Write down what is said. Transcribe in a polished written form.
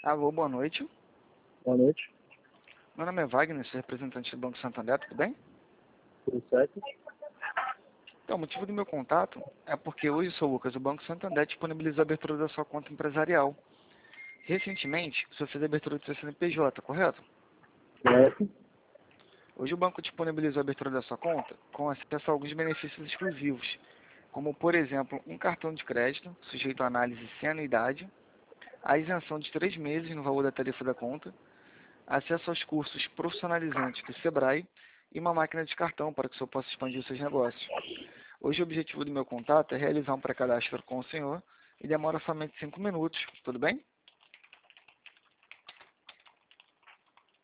Alô, boa noite. Boa noite. Meu nome é Wagner, sou representante do Banco Santander, tudo bem? Tudo certo? Então, o motivo do meu contato é porque hoje, sou Lucas, o Banco Santander disponibilizou a abertura da sua conta empresarial. Recentemente, o senhor fez a abertura do seu CNPJ, correto? Certo. Hoje o banco disponibilizou a abertura da sua conta com acesso a alguns benefícios exclusivos, como, por exemplo, um cartão de crédito sujeito a análise sem anuidade, a isenção de 3 meses no valor da tarifa da conta, acesso aos cursos profissionalizantes do Sebrae e uma máquina de cartão para que o senhor possa expandir os seus negócios. Hoje o objetivo do meu contato é realizar um pré-cadastro com o senhor e demora somente 5 minutos, tudo bem?